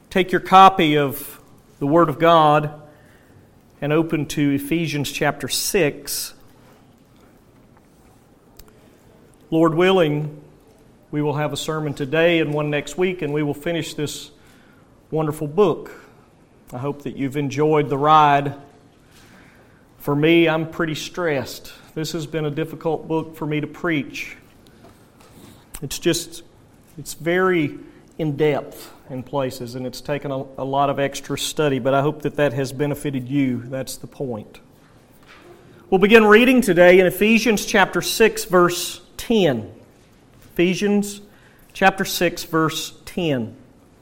Take your copy of the Word of God and open to Ephesians chapter 6. Lord willing, we will have a sermon today and one next week, and we will finish this wonderful book. I hope that you've enjoyed the ride. For me, I'm pretty stressed. This has been a difficult book for me to preach. It's very in-depth in places, and it's taken a lot of extra study, but I hope that has benefited you. That's the point. We'll begin reading today in Ephesians chapter 6, verse 10. Ephesians chapter 6, verse 10.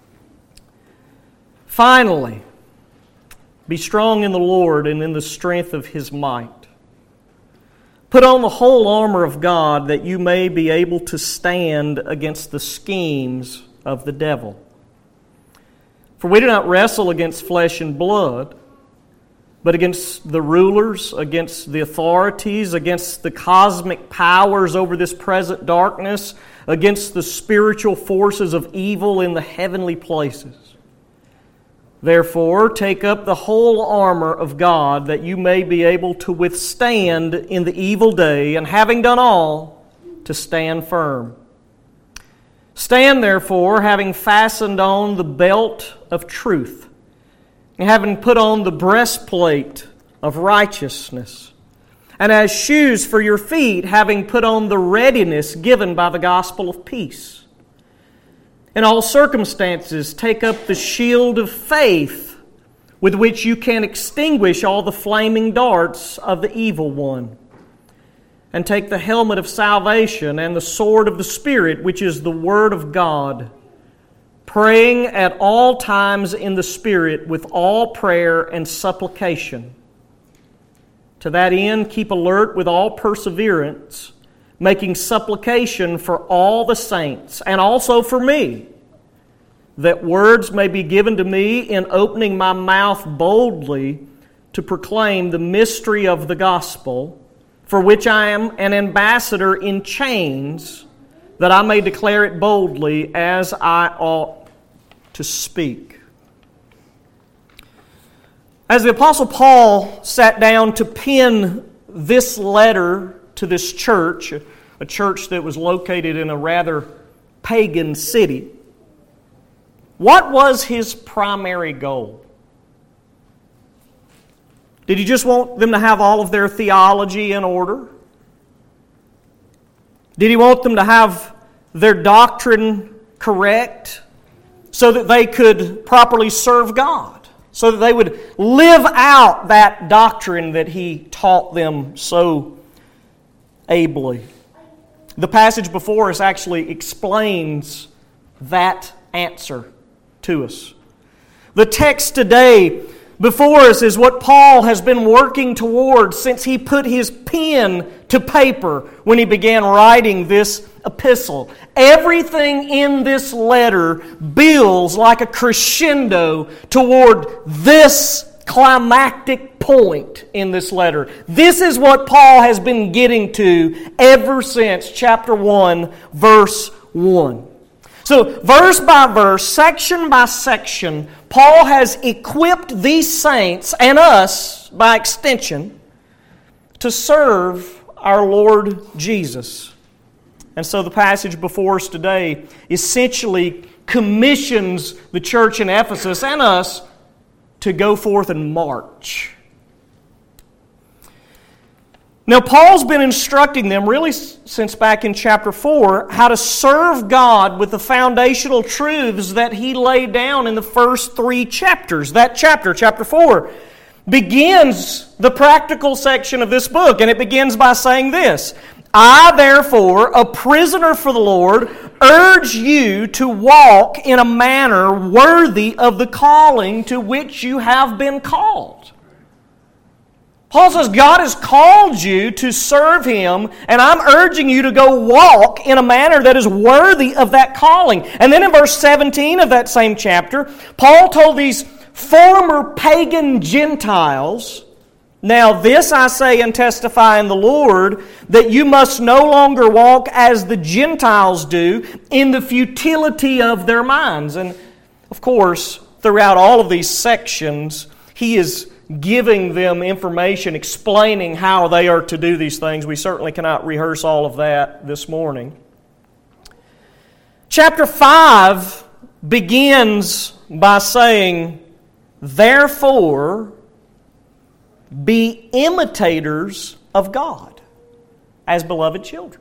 Finally, be strong in the Lord and in the strength of His might. Put on the whole armor of God that you may be able to stand against the schemes of the devil. For we do not wrestle against flesh and blood, but against the rulers, against the authorities, against the cosmic powers over this present darkness, against the spiritual forces of evil in the heavenly places. Therefore, take up the whole armor of God that you may be able to withstand in the evil day, and having done all, to stand firm. Stand therefore, having fastened on the belt of truth, and having put on the breastplate of righteousness, and as shoes for your feet, having put on the readiness given by the gospel of peace. In all circumstances, take up the shield of faith, with which you can extinguish all the flaming darts of the evil one. And take the helmet of salvation and the sword of the Spirit, which is the Word of God, praying at all times in the Spirit with all prayer and supplication. To that end, keep alert with all perseverance, making supplication for all the saints, and also for me, that words may be given to me in opening my mouth boldly to proclaim the mystery of the gospel, for which I am an ambassador in chains, that I may declare it boldly as I ought to speak. As the Apostle Paul sat down to pen this letter to this church, a church that was located in a rather pagan city, what was his primary goal? Did he just want them to have all of their theology in order? Did he want them to have their doctrine correct so that they could properly serve God? So that they would live out that doctrine that he taught them so ably? The passage before us actually explains that answer to us. The text today before us is what Paul has been working towards since he put his pen to paper when he began writing this epistle. Everything in this letter builds like a crescendo toward this climactic point in this letter. This is what Paul has been getting to ever since chapter 1, verse 1. So, verse by verse, section by section, Paul has equipped these saints, and us by extension, to serve our Lord Jesus. And so the passage before us today essentially commissions the church in Ephesus and us to go forth and march. Now, Paul's been instructing them, really since back in chapter 4, how to serve God with the foundational truths that he laid down in the first 3 chapters. That chapter, chapter 4, begins the practical section of this book, and it begins by saying this: I, therefore, a prisoner for the Lord, urge you to walk in a manner worthy of the calling to which you have been called. Paul says God has called you to serve Him, and I'm urging you to go walk in a manner that is worthy of that calling. And then in verse 17 of that same chapter, Paul told these former pagan Gentiles, now this I say and testify in the Lord, that you must no longer walk as the Gentiles do in the futility of their minds. And of course, throughout all of these sections, he is giving them information, explaining how they are to do these things. We certainly cannot rehearse all of that this morning. Chapter 5 begins by saying, "Therefore, be imitators of God as beloved children."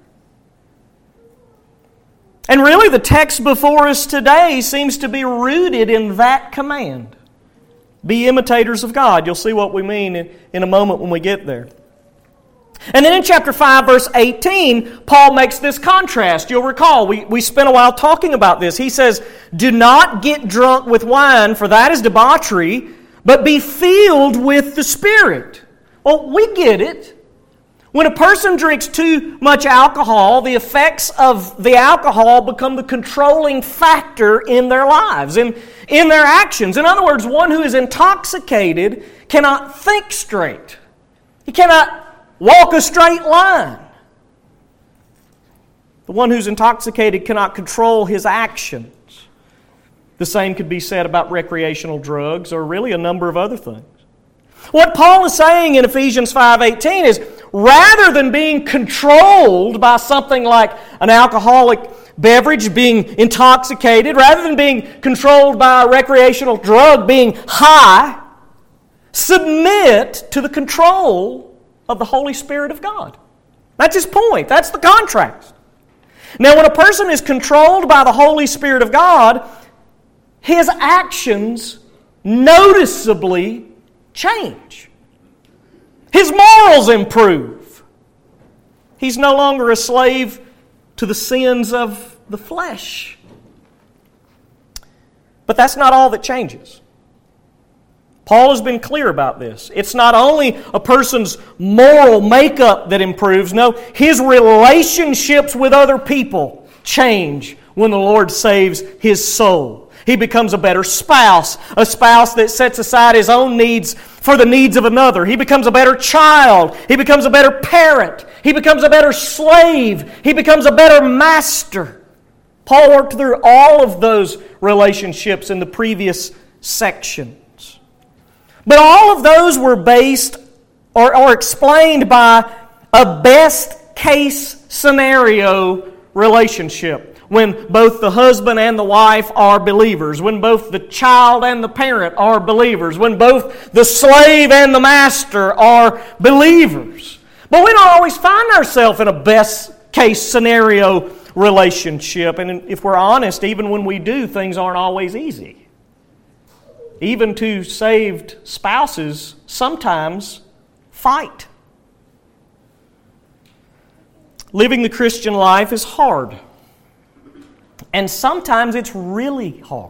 And really, the text before us today seems to be rooted in that command. Be imitators of God. You'll see what we mean in a moment when we get there. And then in chapter 5, verse 18, Paul makes this contrast. You'll recall, we spent a while talking about this. He says, "Do not get drunk with wine, for that is debauchery, but be filled with the Spirit." Well, we get it. When a person drinks too much alcohol, the effects of the alcohol become the controlling factor in their lives, in their actions. In other words, one who is intoxicated cannot think straight. He cannot walk a straight line. The one who's intoxicated cannot control his actions. The same could be said about recreational drugs or really a number of other things. What Paul is saying in Ephesians 5:18 is, rather than being controlled by something like an alcoholic beverage, being intoxicated, rather than being controlled by a recreational drug, being high, submit to the control of the Holy Spirit of God. That's his point. That's the contrast. Now, when a person is controlled by the Holy Spirit of God, his actions noticeably change. His morals improve. He's no longer a slave to the sins of the flesh. But that's not all that changes. Paul has been clear about this. It's not only a person's moral makeup that improves, no, his relationships with other people change when the Lord saves his soul. He becomes a better spouse, a spouse that sets aside his own needs for the needs of another. He becomes a better child. He becomes a better parent. He becomes a better slave. He becomes a better master. Paul worked through all of those relationships in the previous sections. But all of those were based or explained by a best case scenario relationship. When both the husband and the wife are believers, when both the child and the parent are believers, when both the slave and the master are believers. But we don't always find ourselves in a best case scenario relationship. And if we're honest, even when we do, things aren't always easy. Even two saved spouses sometimes fight. Living the Christian life is hard. And sometimes it's really hard.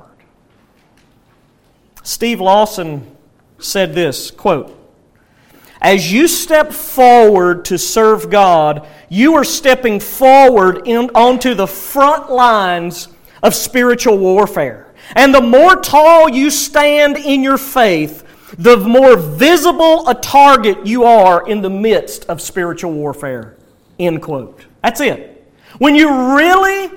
Steve Lawson said this, quote, "As you step forward to serve God, you are stepping forward onto the front lines of spiritual warfare. And the more tall you stand in your faith, the more visible a target you are in the midst of spiritual warfare." End quote. That's it. When you really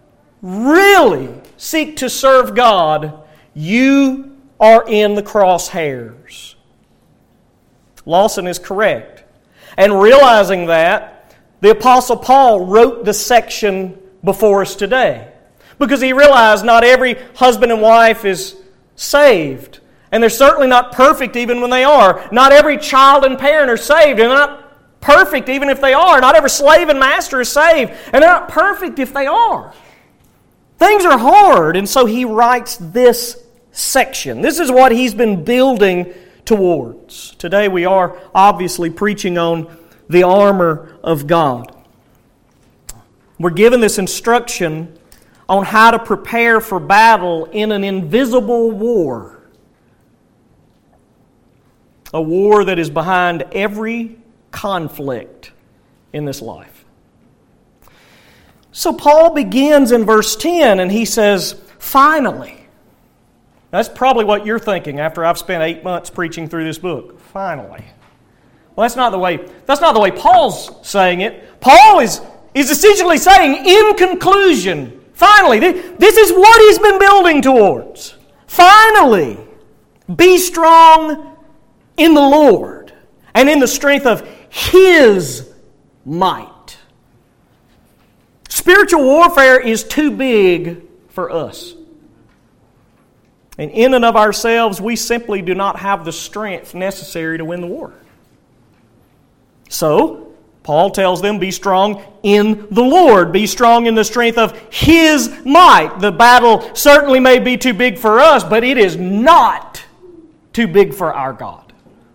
seek to serve God, you are in the crosshairs. Lawson is correct. And realizing that, the Apostle Paul wrote the section before us today. Because he realized not every husband and wife is saved. And they're certainly not perfect even when they are. Not every child and parent are saved. And they're not perfect even if they are. Not every slave and master is saved. And they're not perfect if they are. Things are hard, and so he writes this section. This is what he's been building towards. Today we are obviously preaching on the armor of God. We're given this instruction on how to prepare for battle in an invisible war. A war that is behind every conflict in this life. So Paul begins in verse 10 and he says, "Finally." That's probably what you're thinking after I've spent 8 months preaching through this book. Finally. Well, that's not the way Paul's saying it. Paul is essentially saying, in conclusion, finally, this is what he's been building towards. finally, be strong in the Lord and in the strength of His might. Spiritual warfare is too big for us. And in and of ourselves, we simply do not have the strength necessary to win the war. So, Paul tells them, be strong in the Lord. Be strong in the strength of His might. The battle certainly may be too big for us, but it is not too big for our God.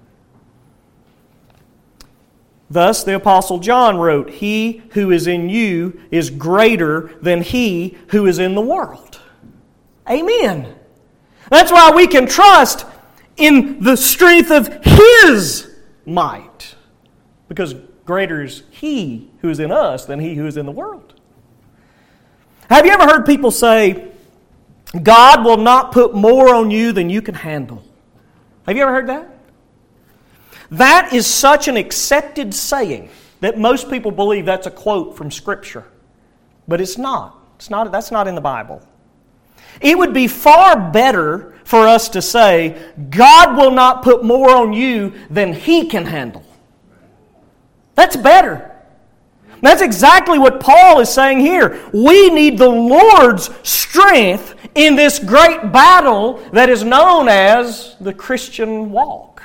Thus, the Apostle John wrote, He who is in you is greater than he who is in the world. Amen. That's why we can trust in the strength of His might. Because greater is He who is in us than he who is in the world. Have you ever heard people say, God will not put more on you than you can handle? Have you ever heard that? That is such an accepted saying that most people believe that's a quote from Scripture. But it's not. That's not in the Bible. It would be far better for us to say, God will not put more on you than He can handle. That's better. That's exactly what Paul is saying here. We need the Lord's strength in this great battle that is known as the Christian walk.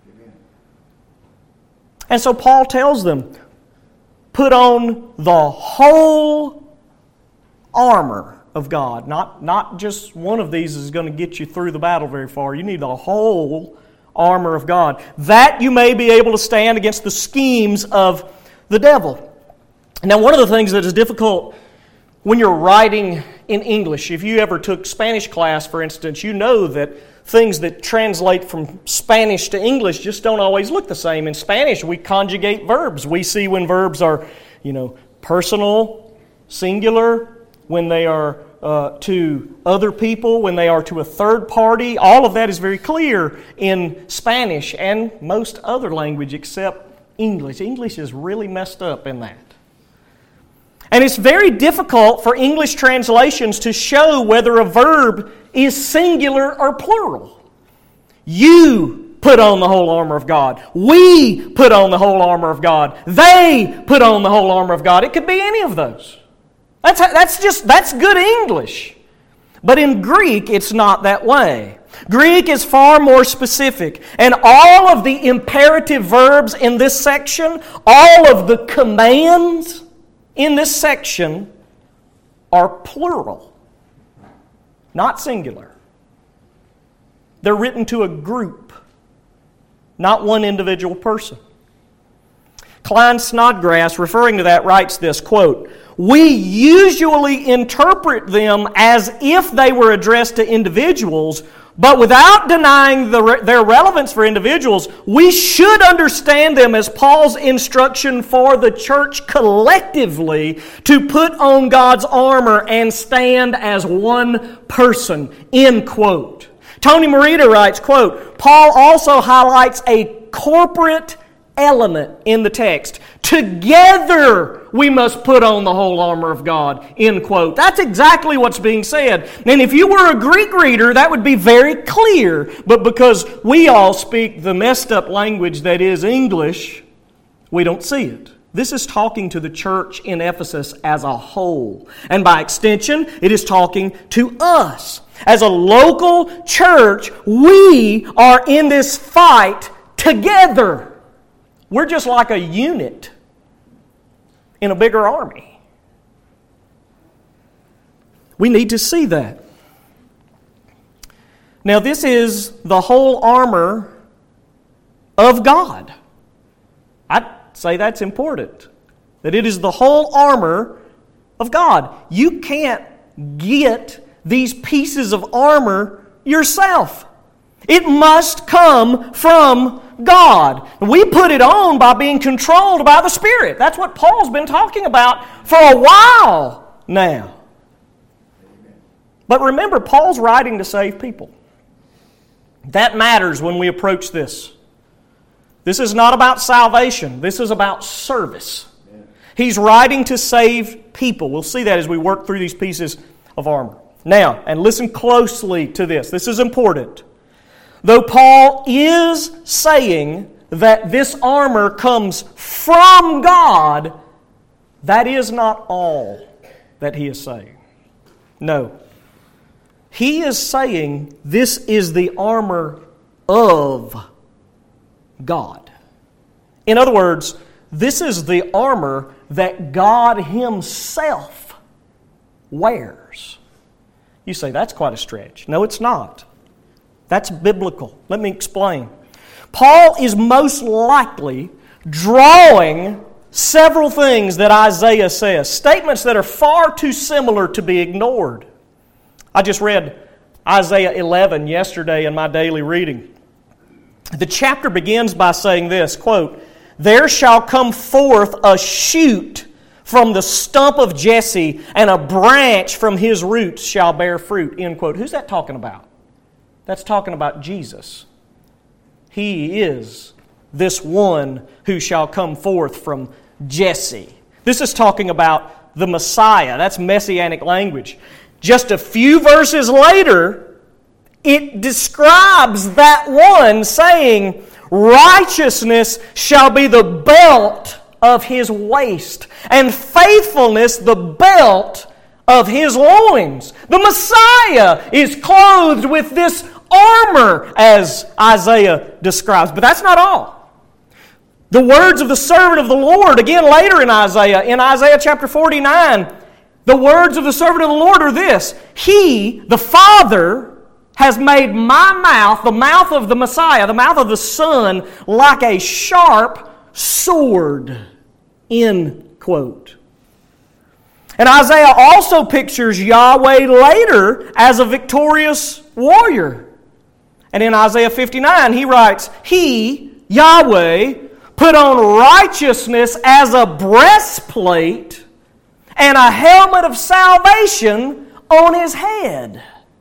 And so Paul tells them, put on the whole armor of God. Not just one of these is going to get you through the battle very far. You need the whole armor of God, that you may be able to stand against the schemes of the devil. Now, one of the things that is difficult when you're writing in English, if you ever took Spanish class, for instance, you know that things that translate from Spanish to English just don't always look the same. In Spanish, we conjugate verbs. We see when verbs are, personal, singular, when they are to other people, when they are to a third party. All of that is very clear in Spanish and most other language except English. English is really messed up in that. And it's very difficult for English translations to show whether a verb is singular or plural. You put on the whole armor of God. We put on the whole armor of God. They put on the whole armor of God. It could be any of those. That's good English. But in Greek, it's not that way. Greek is far more specific. And all of the imperative verbs in this section, all of the commands in this section are plural, not singular. They're written to a group, not one individual person. Klein Snodgrass, referring to that, writes this, quote, we usually interpret them as if they were addressed to individuals, but without denying their relevance for individuals, we should understand them as Paul's instruction for the church collectively to put on God's armor and stand as one person, end quote. Tony Merida writes, quote, Paul also highlights a corporate element in the text. Together we must put on the whole armor of God, end quote. That's exactly what's being said. And if you were a Greek reader, that would be very clear. But because we all speak the messed up language that is English, we don't see it. This is talking to the church in Ephesus as a whole. And by extension, it is talking to us. As a local church, we are in this fight together. We're just like a unit in a bigger army. We need to see that. Now, this is the whole armor of God. I'd say that's important. That it is the whole armor of God. You can't get these pieces of armor yourself. It must come from God. We put it on by being controlled by the Spirit. That's what Paul's been talking about for a while now. But remember, Paul's writing to save people. That matters when we approach this. This is not about salvation. This is about service. He's writing to save people. We'll see that as we work through these pieces of armor. Now, and listen closely to this. This is important. Though Paul is saying that this armor comes from God, that is not all that he is saying. No. He is saying this is the armor of God. In other words, this is the armor that God Himself wears. You say, that's quite a stretch. No, it's not. That's biblical. Let me explain. Paul is most likely drawing several things that Isaiah says, statements that are far too similar to be ignored. I just read Isaiah 11 yesterday in my daily reading. The chapter begins by saying this, quote, "There shall come forth a shoot from the stump of Jesse, and a branch from his roots shall bear fruit." End quote. Who's that talking about? That's talking about Jesus. He is this one who shall come forth from Jesse. This is talking about the Messiah. That's messianic language. Just a few verses later, it describes that one saying, "Righteousness shall be the belt of his waist, and faithfulness the belt of his loins." The Messiah is clothed with this armor, as Isaiah describes. But that's not all. The words of the servant of the Lord, again later in Isaiah chapter 49, the words of the servant of the Lord are this: "He, the Father, has made my mouth," the mouth of the Messiah, the mouth of the Son, "like a sharp sword." End quote. And Isaiah also pictures Yahweh later as a victorious warrior. And in Isaiah 59 he writes, "He, Yahweh, put on righteousness as a breastplate and a helmet of salvation on his head."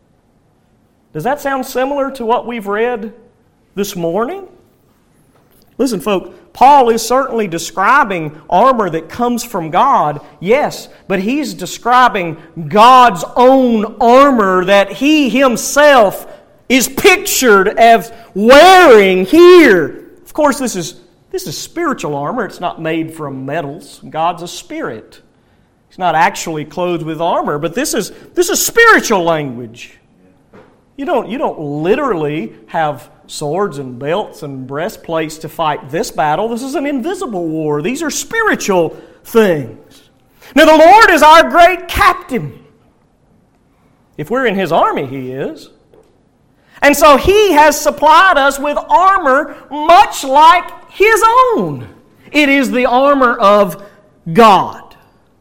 Does that sound similar to what we've read this morning? Listen, folks, Paul is certainly describing armor that comes from God, yes, but he's describing God's own armor that He Himself is pictured as wearing here. Of course, this is spiritual armor. It's not made from metals. God's a spirit. He's not actually clothed with armor, but this is spiritual language. You don't literally have swords and belts and breastplates to fight this battle. This is an invisible war. These are spiritual things. Now, the Lord is our great captain. If we're in His army, He is. And so He has supplied us with armor much like His own. It is the armor of God.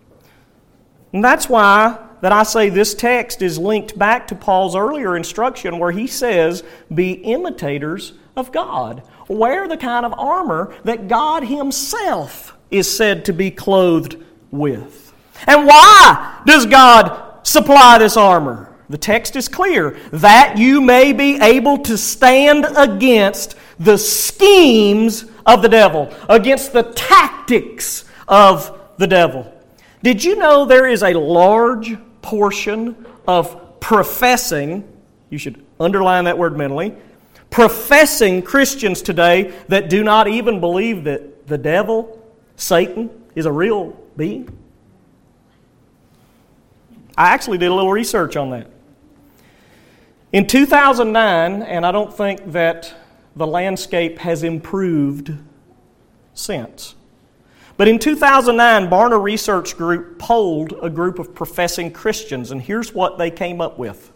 And that's why that I say this text is linked back to Paul's earlier instruction where he says, "Be imitators of God." Wear the kind of armor that God Himself is said to be clothed with. And why does God supply this armor? The text is clear, "that you may be able to stand against the schemes of the devil," against the tactics of the devil. Did you know there is a large portion of professing, you should underline that word mentally, professing Christians today that do not even believe that the devil, Satan, is a real being? I actually did a little research on that. In 2009, and I don't think that the landscape has improved since, but in 2009, Barna Research Group polled a group of professing Christians, and here's what they came up with.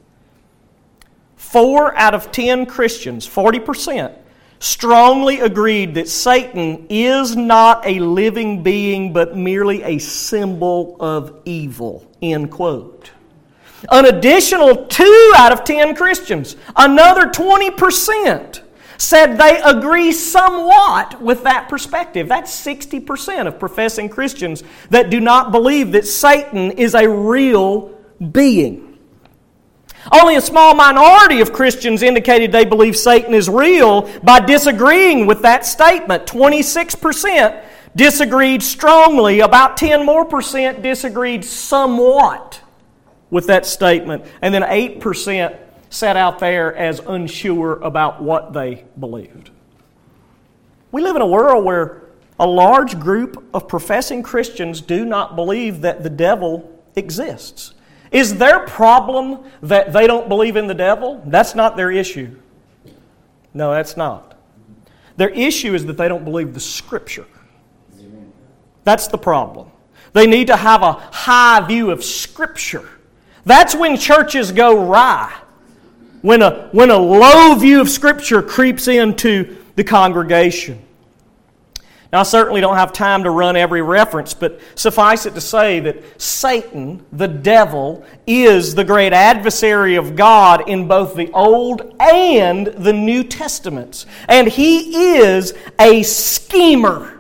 4 out of 10 Christians, 40%, strongly agreed that Satan is not a living being, but merely a symbol of evil. End quote. An additional 2 out of 10 Christians, another 20%, said they agree somewhat with that perspective. That's 60% of professing Christians that do not believe that Satan is a real being. Only a small minority of Christians indicated they believe Satan is real by disagreeing with that statement. 26% disagreed strongly. About 10% more disagreed somewhat with that statement, and then 8% sat out there as unsure about what they believed. We live in a world where a large group of professing Christians do not believe that the devil exists. Is their problem that they don't believe in the devil? That's not their issue. No, that's not. Their issue is that they don't believe the Scripture. That's the problem. They need to have a high view of Scripture. That's when churches go awry. When a low view of Scripture creeps into the congregation. Now, I certainly don't have time to run every reference, but suffice it to say that Satan, the devil, is the great adversary of God in both the Old and the New Testaments. And he is a schemer.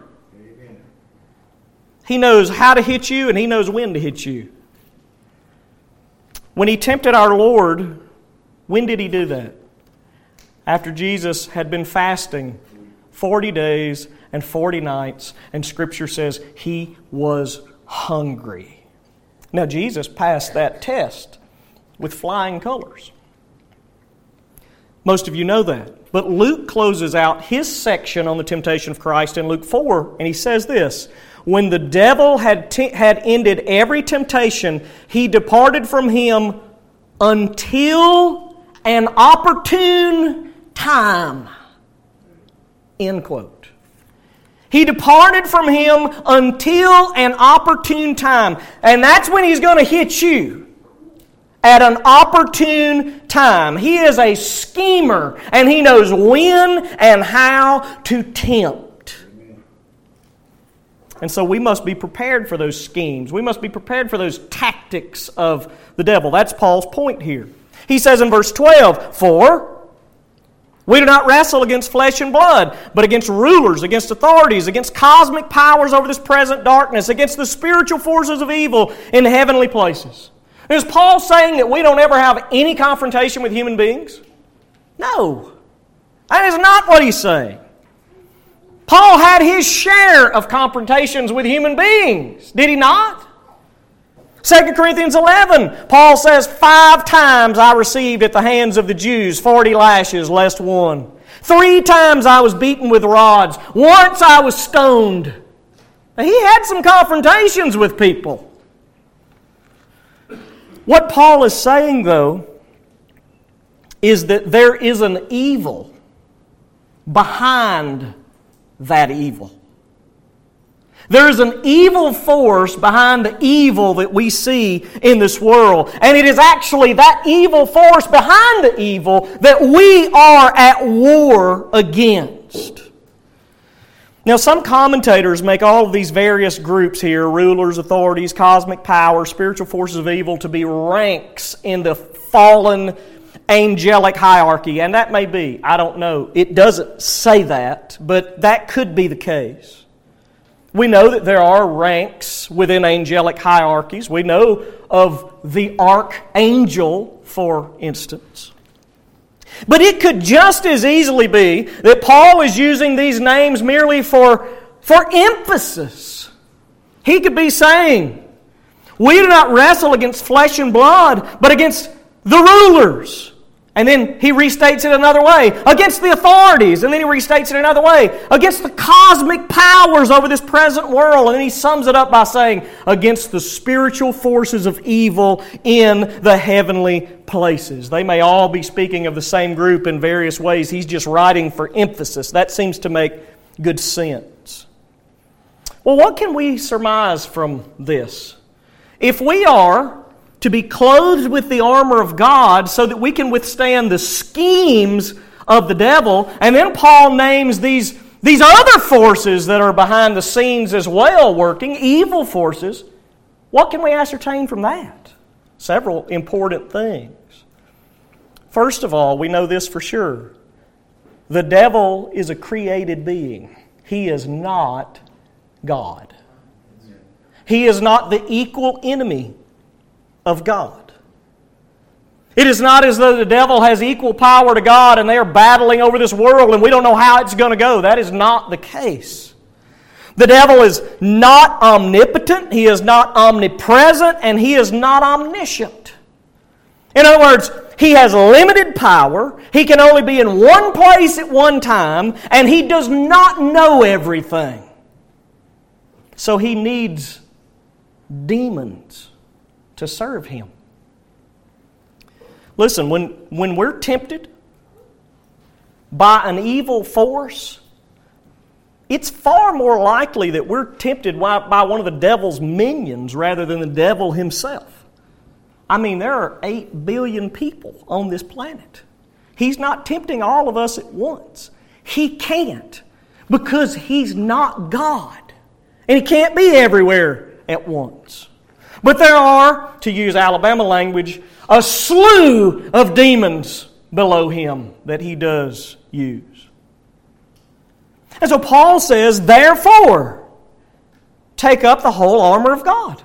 He knows how to hit you and he knows when to hit you. When he tempted our Lord, when did he do that? After Jesus had been fasting 40 days and 40 nights, and Scripture says he was hungry. Now, Jesus passed that test with flying colors. Most of you know that. But Luke closes out his section on the temptation of Christ in Luke 4, and he says this, when the devil had ended every temptation, he departed from him until an opportune time. End quote. He departed from him until an opportune time. And that's when he's going to hit you. At an opportune time. He is a schemer, and he knows when and how to tempt. And so we must be prepared for those schemes. We must be prepared for those tactics of the devil. That's Paul's point here. He says in verse 12, "For we do not wrestle against flesh and blood, but against rulers, against authorities, against cosmic powers over this present darkness, against the spiritual forces of evil in heavenly places." Is Paul saying that we don't ever have any confrontation with human beings? No. That is not what he's saying. Paul had his share of confrontations with human beings, did he not? 2 Corinthians 11, Paul says, 5 times I received at the hands of the Jews 40 lashes, less one. 3 times I was beaten with rods. Once I was stoned. Now, he had some confrontations with people. What Paul is saying, though, is that there is an evil behind that evil. There is an evil force behind the evil that we see in this world. And it is actually that evil force behind the evil that we are at war against. Now, some commentators make all of these various groups here, rulers, authorities, cosmic power, spiritual forces of evil, to be ranks in the fallen angelic hierarchy. And that may be. I don't know. It doesn't say that, but that could be the case. We know that there are ranks within angelic hierarchies. We know of the archangel, for instance. But it could just as easily be that Paul is using these names merely for emphasis. He could be saying, we do not wrestle against flesh and blood, but against the rulers. And then he restates it another way. Against the authorities. And then he restates it another way. Against the cosmic powers over this present world. And then he sums it up by saying, against the spiritual forces of evil in the heavenly places. They may all be speaking of the same group in various ways. He's just writing for emphasis. That seems to make good sense. Well, what can we surmise from this? If we are to be clothed with the armor of God so that we can withstand the schemes of the devil. And then Paul names these other forces that are behind the scenes as well working, evil forces. What can we ascertain from that? Several important things. First of all, we know this for sure. The devil is a created being. He is not God. He is not the equal enemy of God. It is not as though the devil has equal power to God and they are battling over this world and we don't know how it's going to go. That is not the case. The devil is not omnipotent, he is not omnipresent, and he is not omniscient. In other words, he has limited power, he can only be in one place at one time, and he does not know everything. So he needs demons to serve him. Listen, when we're tempted by an evil force, it's far more likely that we're tempted by one of the devil's minions rather than the devil himself. I mean, there are 8 billion people on this planet. He's not tempting all of us at once. He can't, because he's not God. And he can't be everywhere at once. But there are, to use Alabama language, a slew of demons below him that he does use. And so Paul says, therefore, take up the whole armor of God,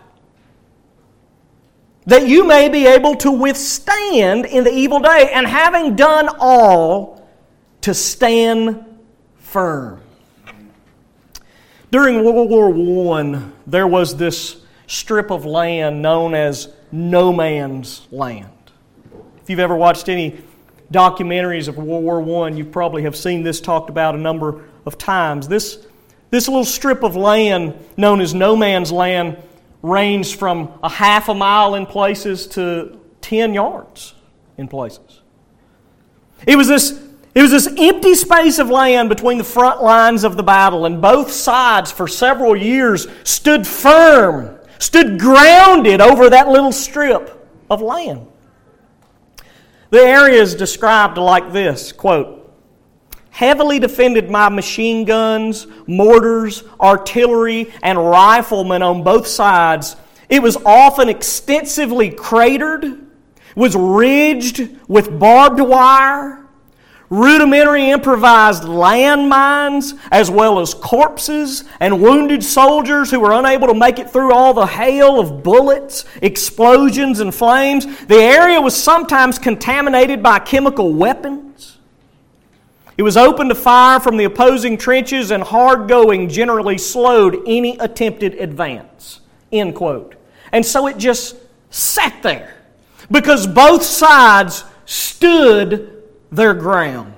that you may be able to withstand in the evil day, and having done all, to stand firm. During World War I, there was this strip of land known as No Man's Land. If you've ever watched any documentaries of World War I, you probably have seen this talked about a number of times. This little strip of land known as No Man's Land ranged from a half a mile in places to 10 yards in places. It was this empty space of land between the front lines of the battle, and both sides for several years stood firm, stood grounded over that little strip of land. The area is described like this, quote, heavily defended by machine guns, mortars, artillery, and riflemen on both sides. It was often extensively cratered, was ridged with barbed wire, rudimentary improvised landmines, as well as corpses and wounded soldiers who were unable to make it through all the hail of bullets, explosions, and flames. The area was sometimes contaminated by chemical weapons. It was open to fire from the opposing trenches, and hard going generally slowed any attempted advance. End quote. And so it just sat there because both sides stood their ground.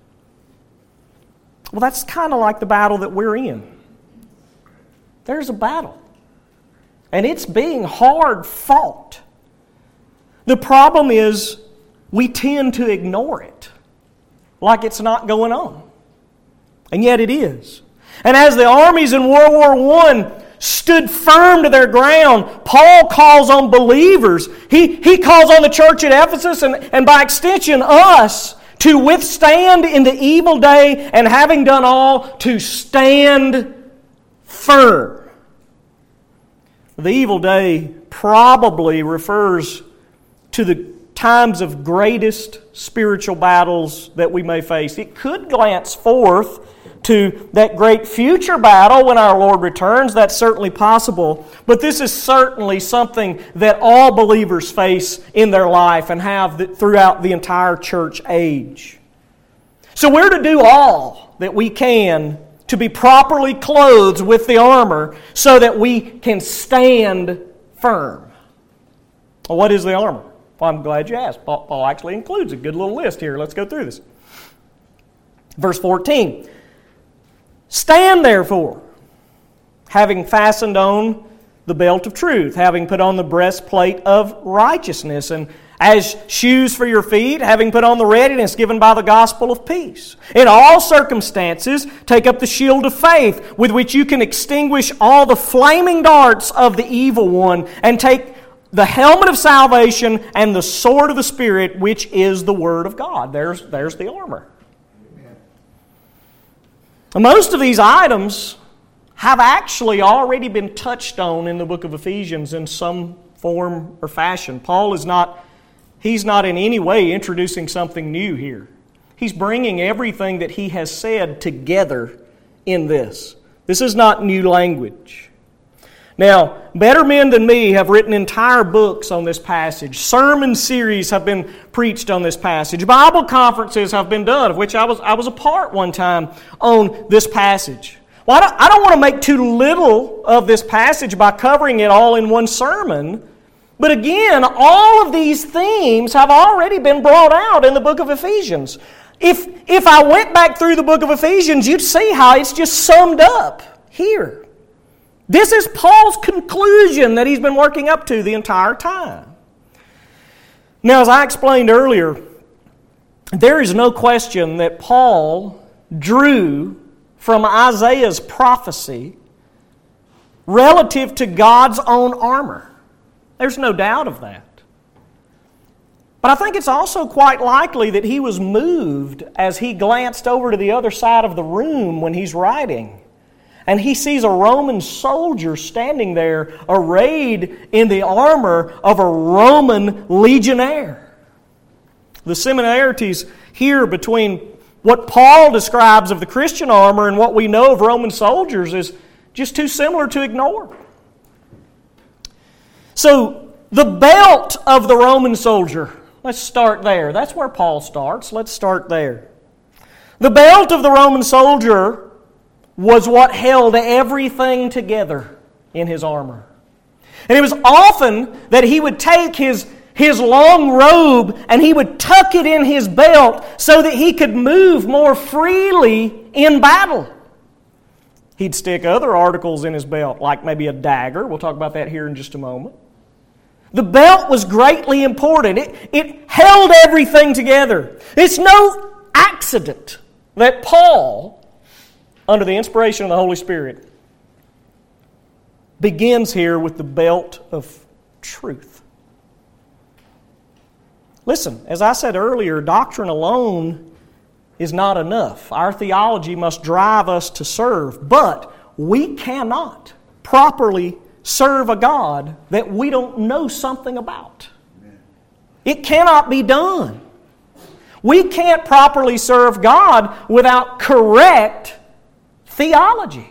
Well, that's kind of like the battle that we're in. There's a battle, and it's being hard fought. The problem is we tend to ignore it like it's not going on. And yet it is. And as the armies in World War I stood firm to their ground, Paul calls on believers. He calls on the church at Ephesus and by extension us to withstand in the evil day, and having done all, to stand firm. The evil day probably refers to the times of greatest spiritual battles that we may face. It could glance forth to that great future battle when our Lord returns. That's certainly possible. But this is certainly something that all believers face in their life and have throughout the entire church age. So we're to do all that we can to be properly clothed with the armor so that we can stand firm. Well, what is the armor? Well, I'm glad you asked. Paul actually includes a good little list here. Let's go through this. Verse 14. Stand therefore, having fastened on the belt of truth, having put on the breastplate of righteousness, and as shoes for your feet, having put on the readiness given by the gospel of peace. In all circumstances, take up the shield of faith, with which you can extinguish all the flaming darts of the evil one, and take the helmet of salvation and the sword of the Spirit, which is the Word of God. There's the armor. Most of these items have actually already been touched on in the book of Ephesians in some form or fashion. Paul is not in any way introducing something new here. He's bringing everything that he has said together in this. This is not new language. Now, better men than me have written entire books on this passage. Sermon series have been preached on this passage. Bible conferences have been done, of which I was a part one time on this passage. Well, I don't want to make too little of this passage by covering it all in one sermon, But again, all of these themes have already been brought out in the book of Ephesians. If I went back through the book of Ephesians, you'd see how it's just summed up here. This is Paul's conclusion that he's been working up to the entire time. Now, as I explained earlier, there is no question that Paul drew from Isaiah's prophecy relative to God's own armor. There's no doubt of that. But I think it's also quite likely that he was moved as he glanced over to the other side of the room when he's writing. And he sees a Roman soldier standing there arrayed in the armor of a Roman legionnaire. The similarities here between what Paul describes of the Christian armor and what we know of Roman soldiers is just too similar to ignore. So, the belt of the Roman soldier, let's start there. That's where Paul starts. Let's start there. The belt of the Roman soldier was what held everything together in his armor. And it was often that he would take his long robe and he would tuck it in his belt so that he could move more freely in battle. He'd stick other articles in his belt, like maybe a dagger. We'll talk about that here in just a moment. The belt was greatly important. It held everything together. It's no accident that Paul, under the inspiration of the Holy Spirit, begins here with the belt of truth. Listen, as I said earlier, doctrine alone is not enough. Our theology must drive us to serve, but we cannot properly serve a God that we don't know something about. It cannot be done. We can't properly serve God without correct theology.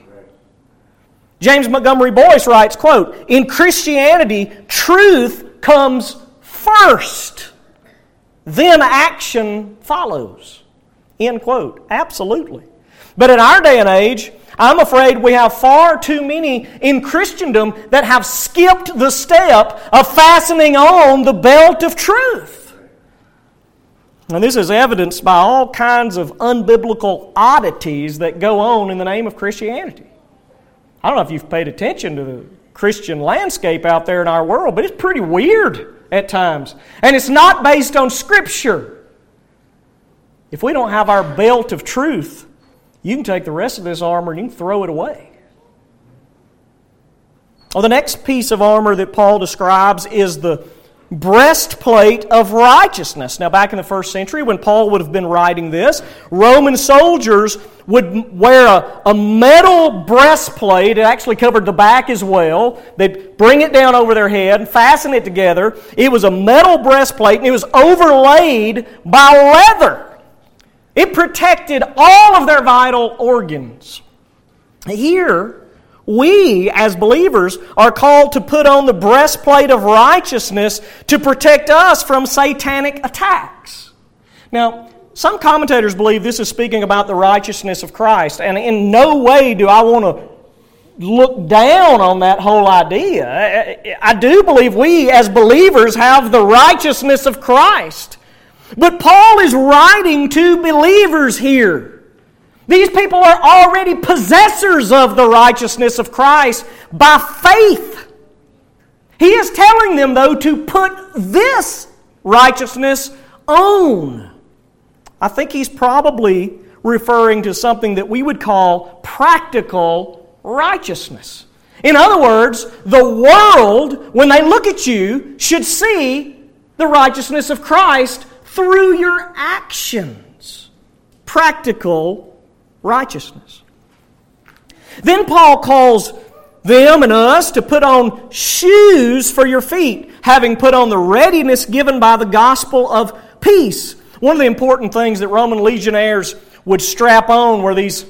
James Montgomery Boyce writes, quote, "In Christianity, truth comes first, then action follows." End quote. Absolutely. But in our day and age, I'm afraid we have far too many in Christendom that have skipped the step of fastening on the belt of truth. And this is evidenced by all kinds of unbiblical oddities that go on in the name of Christianity. I don't know if you've paid attention to the Christian landscape out there in our world, but it's pretty weird at times. And it's not based on Scripture. If we don't have our belt of truth, you can take the rest of this armor and you can throw it away. Well, the next piece of armor that Paul describes is the breastplate of righteousness. Now, back in the first century, when Paul would have been writing this, Roman soldiers would wear a metal breastplate. It actually covered the back as well. They'd bring it down over their head and fasten it together. It was a metal breastplate, and it was overlaid by leather. It protected all of their vital organs. Here, we as believers are called to put on the breastplate of righteousness to protect us from satanic attacks. Now, some commentators believe this is speaking about the righteousness of Christ, and in no way do I want to look down on that whole idea. I do believe we as believers have the righteousness of Christ. But Paul is writing to believers here. These people are already possessors of the righteousness of Christ by faith. He is telling them, though, to put this righteousness on. I think he's probably referring to something that we would call practical righteousness. In other words, the world, when they look at you, should see the righteousness of Christ through your actions. Practical righteousness. Then Paul calls them and us to put on shoes for your feet, having put on the readiness given by the gospel of peace. One of the important things that Roman legionnaires would strap on were these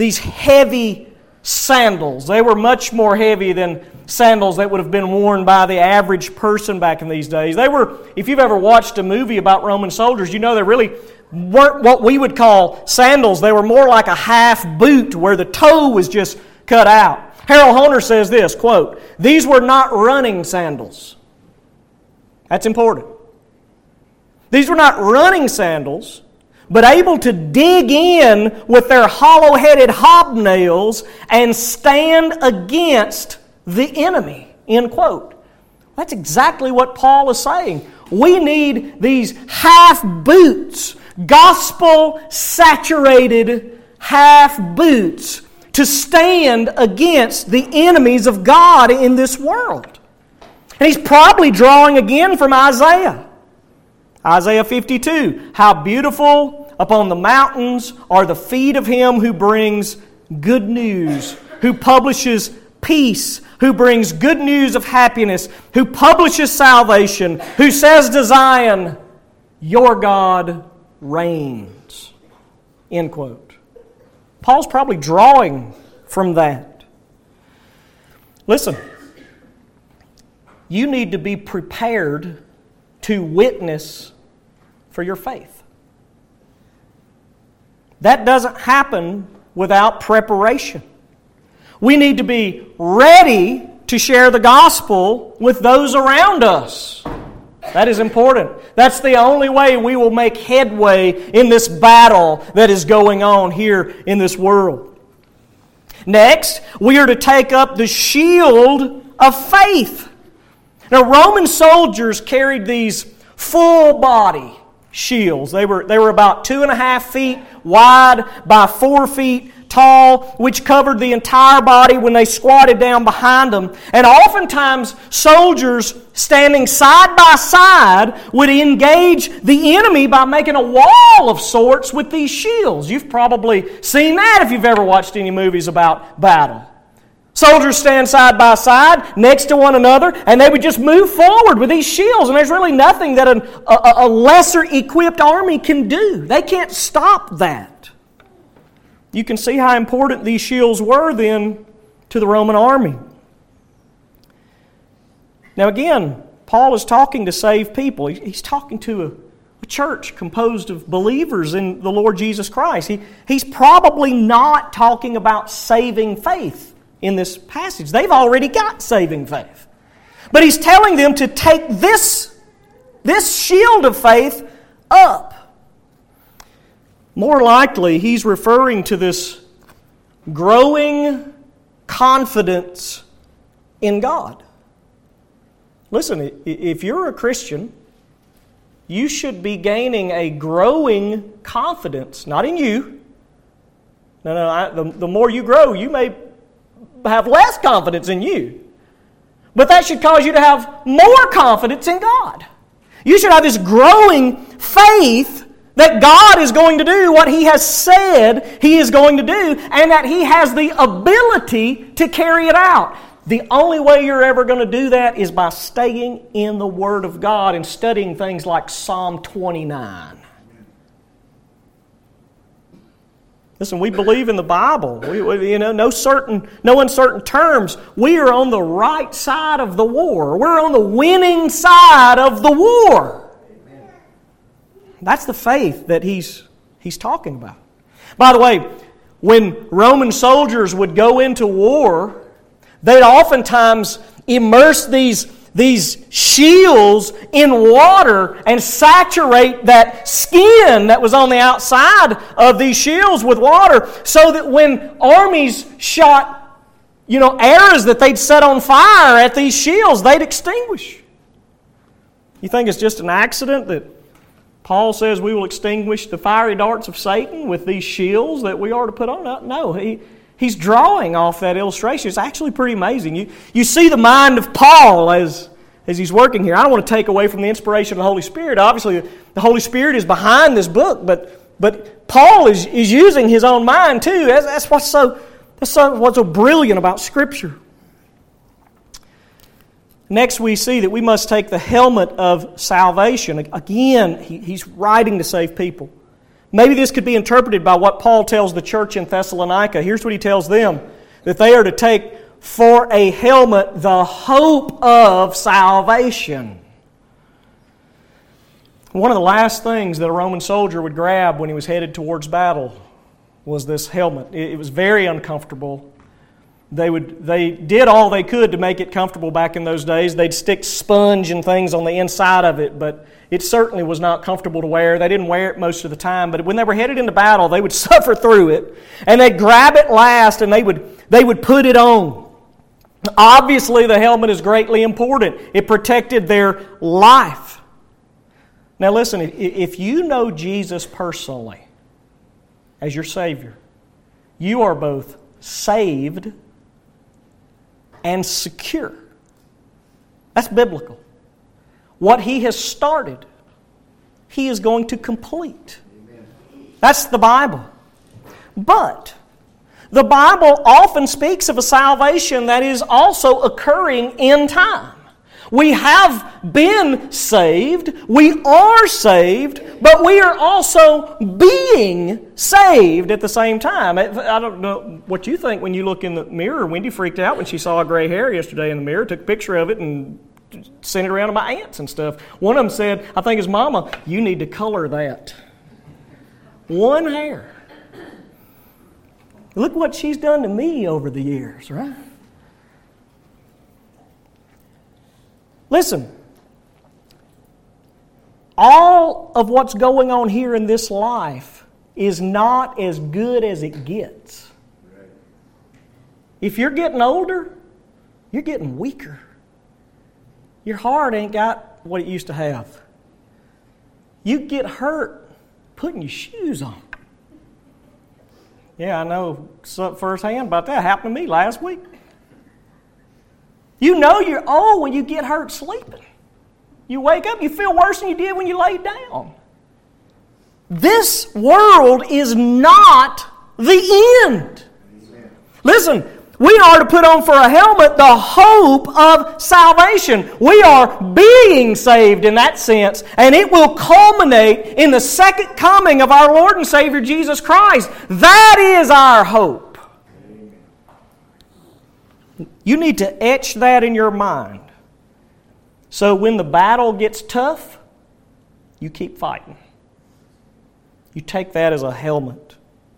heavy sandals. They were much more heavy than sandals that would have been worn by the average person back in these days. They were, if you've ever watched a movie about Roman soldiers, you know they really weren't what we would call sandals. They were more like a half boot where the toe was just cut out. Harold Honer says this, quote, "These were not running sandals. That's important. These were not running sandals, but able to dig in with their hollow-headed hobnails and stand against the enemy, end quote. That's exactly what Paul is saying. We need these half boots, gospel-saturated half boots to stand against the enemies of God in this world. And he's probably drawing again from Isaiah. Isaiah 52, how beautiful upon the mountains are the feet of him who brings good news, who publishes peace, who brings good news of happiness, who publishes salvation, who says to Zion, your God reigns. End quote. Paul's probably drawing from that. Listen, you need to be prepared to witness for your faith. That doesn't happen without preparation. We need to be ready to share the gospel with those around us. That is important. That's the only way we will make headway in this battle that is going on here in this world. Next, we are to take up the shield of faith. Now, Roman soldiers carried these full-body shields. They were about 2.5 feet wide by 4 feet tall, which covered the entire body when they squatted down behind them. And oftentimes, soldiers standing side by side would engage the enemy by making a wall of sorts with these shields. You've probably seen that if you've ever watched any movies about battle. Soldiers stand side by side next to one another, and they would just move forward with these shields. And there's really nothing that a lesser equipped army can do. They can't stop that. You can see how important these shields were then to the Roman army. Now again, Paul is talking to saved people. He's talking to a church composed of believers in the Lord Jesus Christ. He's probably not talking about saving faith in this passage. They've already got saving faith. But he's telling them to take this shield of faith up. More likely, he's referring to this growing confidence in God. Listen, if you're a Christian, you should be gaining a growing confidence, not in you. The more you grow, you may have less confidence in you. But that should cause you to have more confidence in God. You should have this growing faith that God is going to do what He has said He is going to do, and that He has the ability to carry it out. The only way you're ever going to do that is by staying in the Word of God and studying things like Psalm 29. Listen, we believe in the Bible. No uncertain terms. We are on the right side of the war. We're on the winning side of the war. Amen. That's the faith that he's talking about. By the way, when Roman soldiers would go into war, they'd oftentimes immerse these shields in water and saturate that skin that was on the outside of these shields with water, so that when armies shot, arrows that they'd set on fire at these shields, they'd extinguish. You think it's just an accident that Paul says we will extinguish the fiery darts of Satan with these shields that we are to put on? No, he's drawing off that illustration. It's actually pretty amazing. You see the mind of Paul as he's working here. I don't want to take away from the inspiration of the Holy Spirit. Obviously, the Holy Spirit is behind this book, but Paul is using his own mind too. That's what's so brilliant about Scripture. Next, we see that we must take the helmet of salvation. Again, he's writing to save people. Maybe this could be interpreted by what Paul tells the church in Thessalonica. Here's what he tells them, that they are to take for a helmet the hope of salvation. One of the last things that a Roman soldier would grab when he was headed towards battle was this helmet. It was very uncomfortable. They did all they could to make it comfortable back in those days. They'd stick sponge and things on the inside of it, but it certainly was not comfortable to wear. They didn't wear it most of the time, but when they were headed into battle, they would suffer through it, and they'd grab it last, and they would put it on. Obviously, the helmet is greatly important. It protected their life. Now listen, if you know Jesus personally as your Savior, you are both saved and secure. That's biblical. What He has started, He is going to complete. That's the Bible. But the Bible often speaks of a salvation that is also occurring in time. We have been saved, we are saved, but we are also being saved at the same time. I don't know what you think when you look in the mirror. Wendy freaked out when she saw a gray hair yesterday in the mirror, took a picture of it and sent it around to my aunts and stuff. One of them said, I think his mama, you need to color that. One hair. Look what she's done to me over the years, right? Listen, all of what's going on here in this life is not as good as it gets. If you're getting older, you're getting weaker. Your heart ain't got what it used to have. You get hurt putting your shoes on. Yeah, I know firsthand about that. Happened to me last week. You know you're old when you get hurt sleeping. You wake up, you feel worse than you did when you laid down. This world is not the end. Amen. Listen, we are to put on for a helmet the hope of salvation. We are being saved in that sense, and it will culminate in the second coming of our Lord and Savior Jesus Christ. That is our hope. You need to etch that in your mind. So when the battle gets tough, you keep fighting. You take that as a helmet.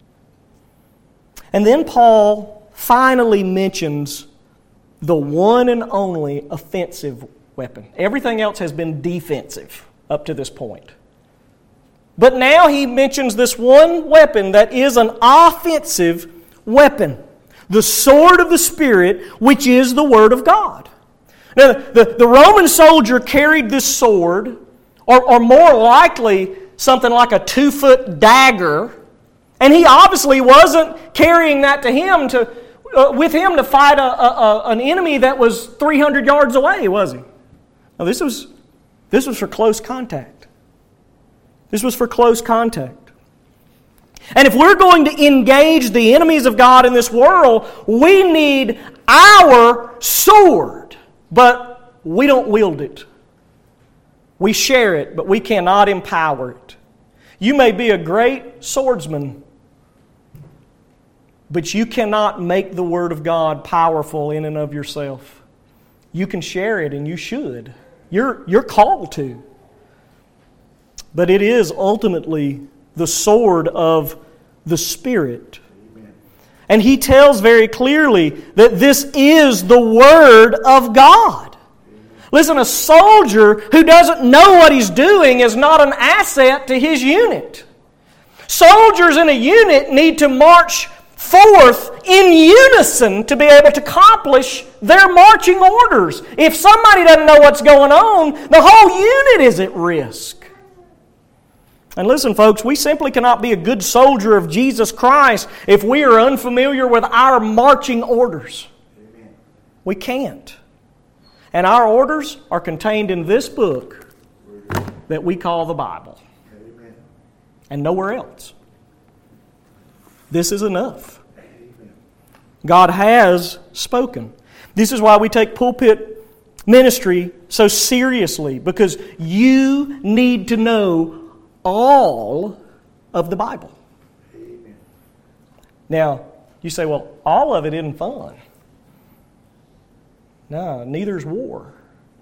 And then Paul finally mentions the one and only offensive weapon. Everything else has been defensive up to this point. But now he mentions this one weapon that is an offensive weapon. The sword of the Spirit, which is the Word of God. Now, the Roman soldier carried this sword, or more likely something like a 2-foot dagger, and he obviously wasn't carrying that with him to fight an enemy that was 300 yards away, was he? Now, this was for close contact. This was for close contact. And if we're going to engage the enemies of God in this world, we need our sword, but we don't wield it. We share it, but we cannot empower it. You may be a great swordsman, but you cannot make the Word of God powerful in and of yourself. You can share it, and you should. You're called to. But it is ultimately the sword of the Spirit. Amen. And he tells very clearly that this is the Word of God. Amen. Listen, a soldier who doesn't know what he's doing is not an asset to his unit. Soldiers in a unit need to march forth in unison to be able to accomplish their marching orders. If somebody doesn't know what's going on, the whole unit is at risk. And listen, folks, we simply cannot be a good soldier of Jesus Christ if we are unfamiliar with our marching orders. Amen. We can't. And our orders are contained in this book that we call the Bible. Amen. And nowhere else. This is enough. Amen. God has spoken. This is why we take pulpit ministry so seriously, because you need to know all of the Bible. Amen. Now, you say, well, all of it isn't fun. No, neither is war.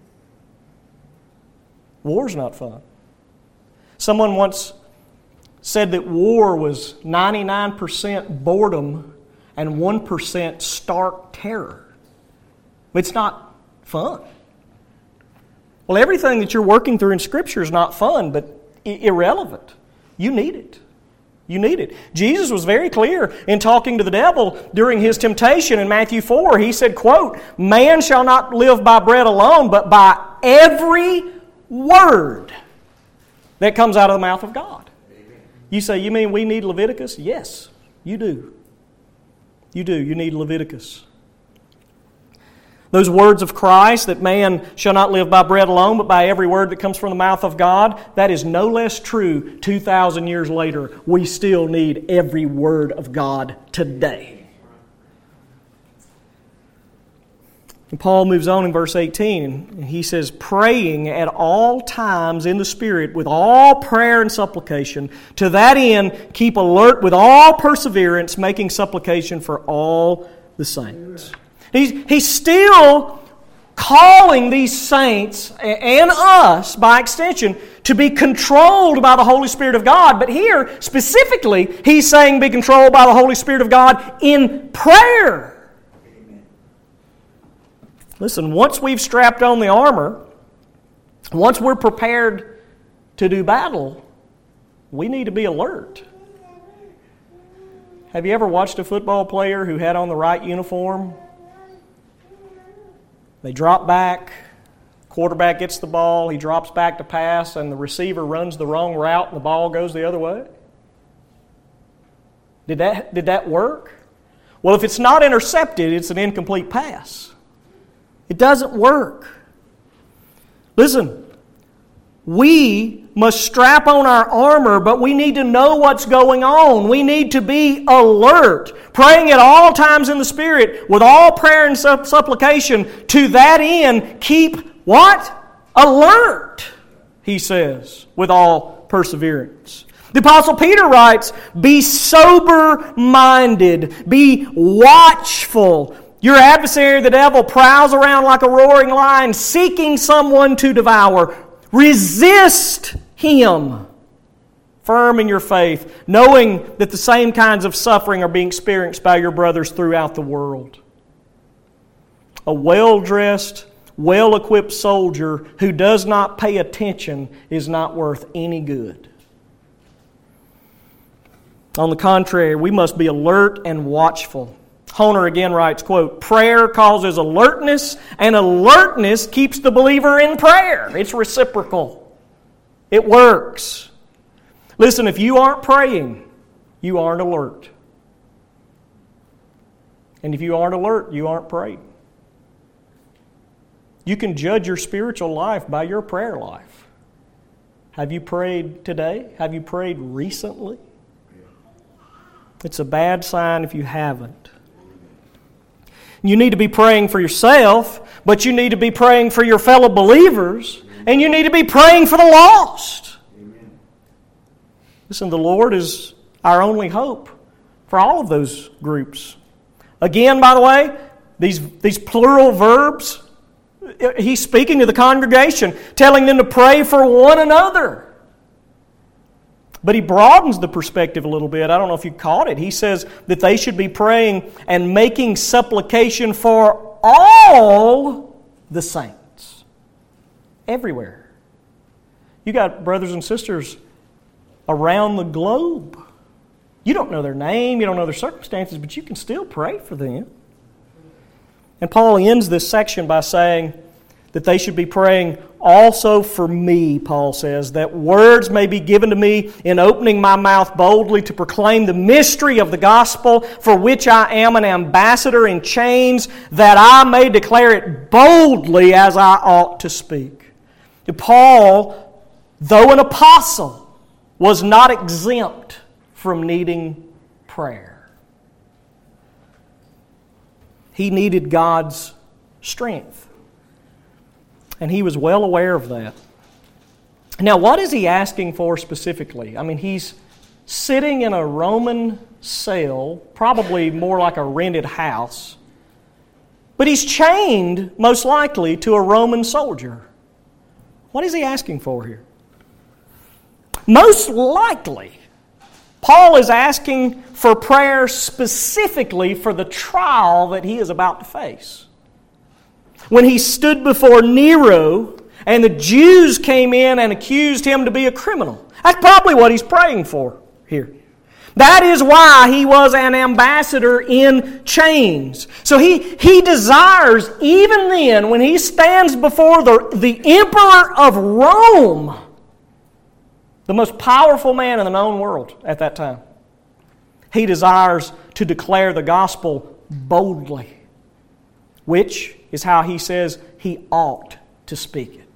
War's not fun. Someone once said that war was 99% boredom and 1% stark terror. It's not fun. Well, everything that you're working through in Scripture is not fun, but irrelevant. You need it. You need it. Jesus was very clear in talking to the devil during his temptation in Matthew 4. He said, quote, "Man shall not live by bread alone, but by every word that comes out of the mouth of God." Amen. You say, you mean we need Leviticus? Yes, you do. You do. You need Leviticus. Those words of Christ, that man shall not live by bread alone, but by every word that comes from the mouth of God, that is no less true 2,000 years later. We still need every word of God today. And Paul moves on in verse 18, and he says, "Praying at all times in the Spirit with all prayer and supplication. To that end, keep alert with all perseverance, making supplication for all the saints." He's still calling these saints and us, by extension, to be controlled by the Holy Spirit of God. But here, specifically, he's saying be controlled by the Holy Spirit of God in prayer. Amen. Listen, once we've strapped on the armor, once we're prepared to do battle, we need to be alert. Have you ever watched a football player who had on the right uniform? They drop back, quarterback gets the ball, he drops back to pass, and the receiver runs the wrong route and the ball goes the other way? Did that work? Well, if it's not intercepted, it's an incomplete pass. It doesn't work. Listen, we must strap on our armor, but we need to know what's going on. We need to be alert, praying at all times in the Spirit with all prayer and supplication. To that end, keep what? Alert, he says, with all perseverance. The Apostle Peter writes, "Be sober-minded, be watchful. Your adversary, the devil, prowls around like a roaring lion, seeking someone to devour. Resist him, firm in your faith, knowing that the same kinds of suffering are being experienced by your brothers throughout the world." A well-dressed, well-equipped soldier who does not pay attention is not worth any good. On the contrary, we must be alert and watchful. Honer again writes, quote, "Prayer causes alertness, and alertness keeps the believer in prayer." It's reciprocal. It works. Listen, if you aren't praying, you aren't alert. And if you aren't alert, you aren't praying. You can judge your spiritual life by your prayer life. Have you prayed today? Have you prayed recently? It's a bad sign if you haven't. You need to be praying for yourself, but you need to be praying for your fellow believers, and you need to be praying for the lost. Amen. Listen, the Lord is our only hope for all of those groups. Again, by the way, these plural verbs, he's speaking to the congregation, telling them to pray for one another. But he broadens the perspective a little bit. I don't know if you caught it. He says that they should be praying and making supplication for all the saints. Everywhere. You got brothers and sisters around the globe. You don't know their name, you don't know their circumstances, but you can still pray for them. And Paul ends this section by saying that they should be praying also for me, Paul says, that words may be given to me in opening my mouth boldly to proclaim the mystery of the gospel, for which I am an ambassador in chains, that I may declare it boldly as I ought to speak. Paul, though an apostle, was not exempt from needing prayer. He needed God's strength. And he was well aware of that. Now, what is he asking for specifically? I mean, he's sitting in a Roman cell, probably more like a rented house, but he's chained, most likely, to a Roman soldier. What is he asking for here? Most likely, Paul is asking for prayer specifically for the trial that he is about to face. When he stood before Nero and the Jews came in and accused him to be a criminal. That's probably what he's praying for here. That is why he was an ambassador in chains. So he desires, even then, when he stands before the emperor of Rome, the most powerful man in the known world at that time, he desires to declare the gospel boldly, which is how he says he ought to speak it.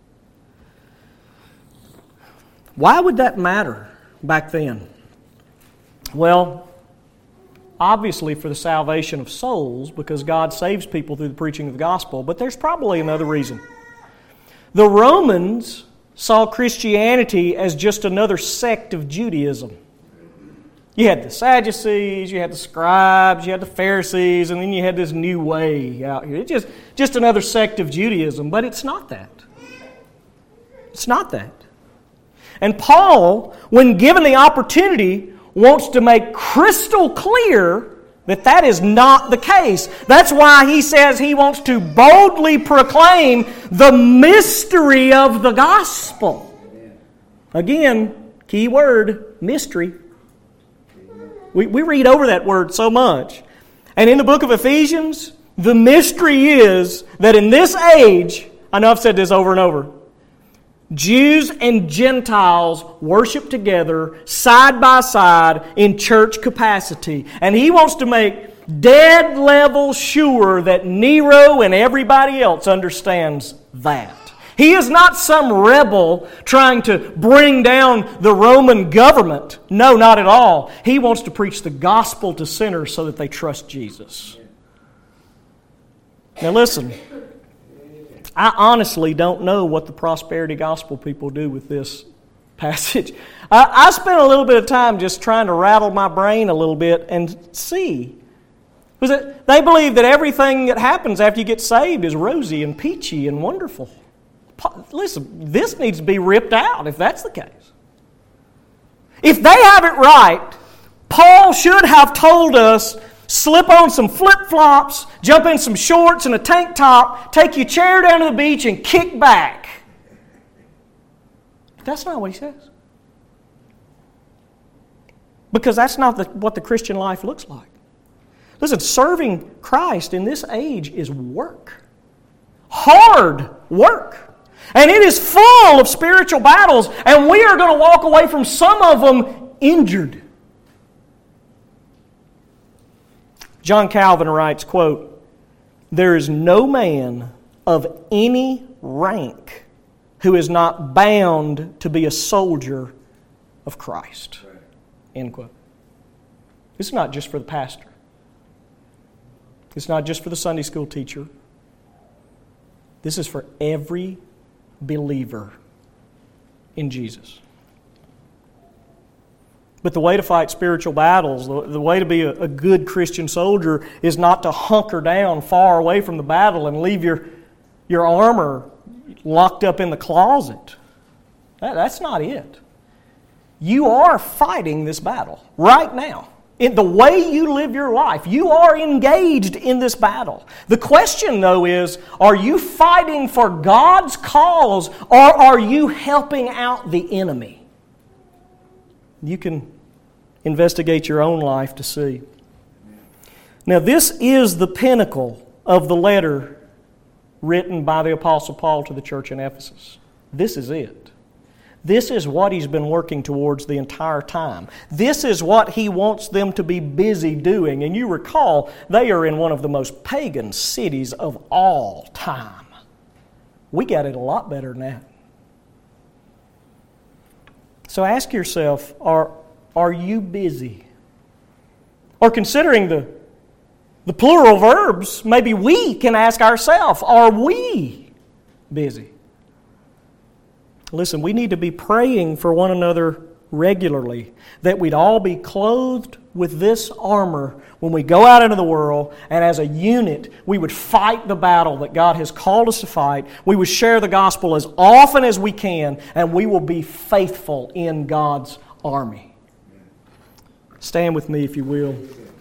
Why would that matter back then? Well, obviously for the salvation of souls, because God saves people through the preaching of the gospel, but there's probably another reason. The Romans saw Christianity as just another sect of Judaism. You had the Sadducees, you had the scribes, you had the Pharisees, and then you had this new way out here. It's just another sect of Judaism, but it's not that. It's not that. And Paul, when given the opportunity, wants to make crystal clear that that is not the case. That's why he says he wants to boldly proclaim the mystery of the gospel. Again, key word, mystery. We read over that word so much. And in the book of Ephesians, the mystery is that in this age, I know I've said this over and over, Jews and Gentiles worship together side by side in church capacity. And he wants to make dead level sure that Nero and everybody else understands that. He is not some rebel trying to bring down the Roman government. No, not at all. He wants to preach the gospel to sinners so that they trust Jesus. Now listen, I honestly don't know what the prosperity gospel people do with this passage. I spent a little bit of time just trying to rattle my brain a little bit and see. Because they believe that everything that happens after you get saved is rosy and peachy and wonderful. Listen, this needs to be ripped out if that's the case. If they have it right, Paul should have told us, slip on some flip-flops, jump in some shorts and a tank top, take your chair down to the beach and kick back. That's not what he says. Because that's not what the Christian life looks like. Listen, serving Christ in this age is work. Hard work. And it is full of spiritual battles, and we are going to walk away from some of them injured. John Calvin writes, quote, "There is no man of any rank who is not bound to be a soldier of Christ." End quote. This is not just for the pastor. It's not just for the Sunday school teacher. This is for every believer in Jesus. But the way to fight spiritual battles, the way to be a good Christian soldier is not to hunker down far away from the battle and leave your armor locked up in the closet. That's not it. You are fighting this battle right now. In the way you live your life, you are engaged in this battle. The question, though, is, are you fighting for God's cause or are you helping out the enemy? You can investigate your own life to see. Now, this is the pinnacle of the letter written by the Apostle Paul to the church in Ephesus. This is it. This is what he's been working towards the entire time. This is what he wants them to be busy doing. And you recall, they are in one of the most pagan cities of all time. We got it a lot better than that. So ask yourself, are you busy? Or considering the plural verbs, maybe we can ask ourselves, are we busy? Listen, we need to be praying for one another regularly, that we'd all be clothed with this armor when we go out into the world, and as a unit, we would fight the battle that God has called us to fight. We would share the gospel as often as we can, and we will be faithful in God's army. Stand with me if you will.